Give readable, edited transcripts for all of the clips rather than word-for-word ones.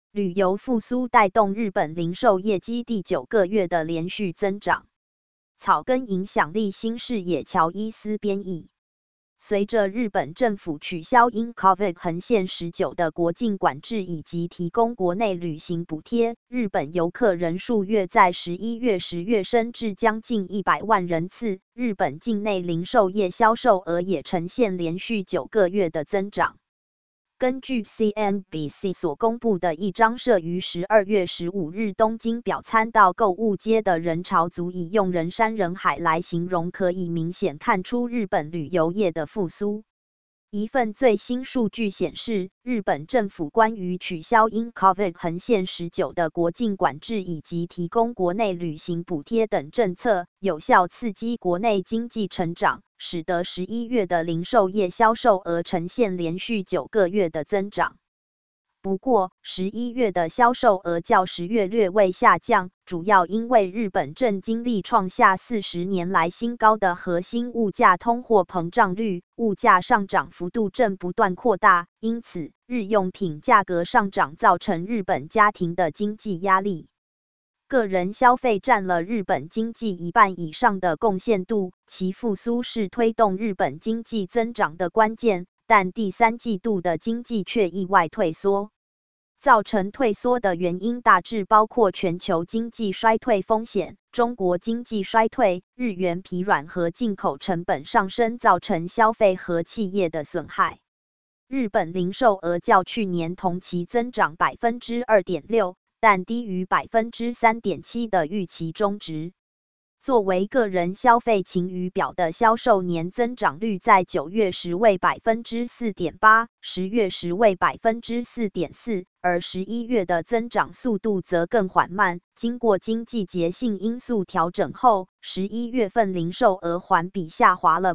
旅游复苏带动日本零售业绩第9个月的连续增长。草根影响力新视野乔伊斯编译。随着日本政府取消因 COVID 横线19的国境管制以及提供国内旅行补贴，日本游客人数月在11月、10月升至将近100万人次，日本境内零售业销售额也呈现连续9个月的增长。根据 CNBC 所公布的一张摄于12月15日东京表参道购物街的人潮，足以用人山人海来形容，可以明显看出日本旅游业的复苏。一份最新数据显示，日本政府关于取消因 COVID 横线19的国境管制以及提供国内旅行补贴等政策，有效刺激国内经济成长，使得11月的零售业销售额呈现连续9个月的增长。不过，11月的销售额较10月略微下降，主要因为日本正经历创下40年来新高的核心物价通货膨胀率，物价上涨幅度正不断扩大，因此日用品价格上涨造成日本家庭的经济压力。个人消费占了日本经济一半以上的贡献度，其复苏是推动日本经济增长的关键。但第3季度的经济却意外退缩。造成退缩的原因大致包括全球经济衰退风险、中国经济衰退、日元疲软和进口成本上升造成消费和企业的损害。日本零售额较去年同期增长 2.6%， 但低于 3.7% 的预期中值。作为个人消费晴雨表的销售年增长率在9月时为 4.8%， 10月时为 4.4%， 而11月的增长速度则更缓慢。经过经济节性因素调整后，11月份零售额环比下滑了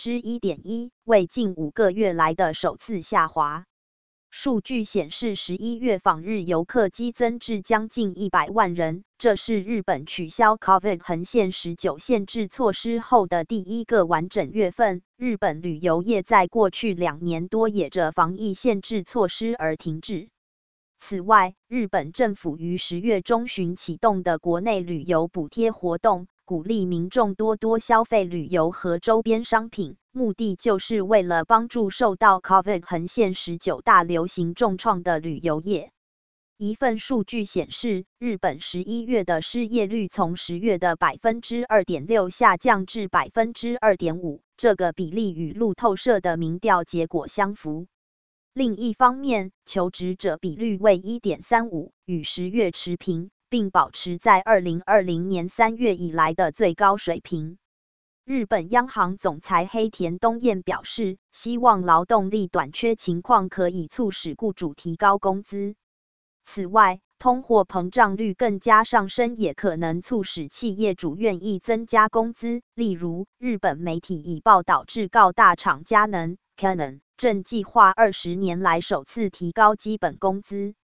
1.1%， 为近5个月来的首次下滑。数据显示，11月访日游客激增至将近100万人，这是日本取消 COVID 横线19限制措施后的第一个完整月份。日本旅游业在过去2年多也着防疫限制措施而停滞。此外，日本政府于10月中旬启动的国内旅游补贴活动，鼓励民众多消费旅游和周边商品，目的就是为了帮助受到 COVID 横线19大流行重创的旅游业。一份数据显示，日本11月的失业率从10月的 2.6% 下降至 2.5%， 这个比例与路透社的民调结果相符。另一方面，求职者比率为 1.35， 与10月持平，并保持在2020年3月以来的最高水平。日本央行总裁黑田东彦表示，希望劳动力短缺情况可以促使雇主提高工资。此外，通货膨胀率更加上升也可能促使企业主愿意增加工资。例如，日本媒体已报道至告大厂佳能 Canon 正计划20年来首次提高基本工资。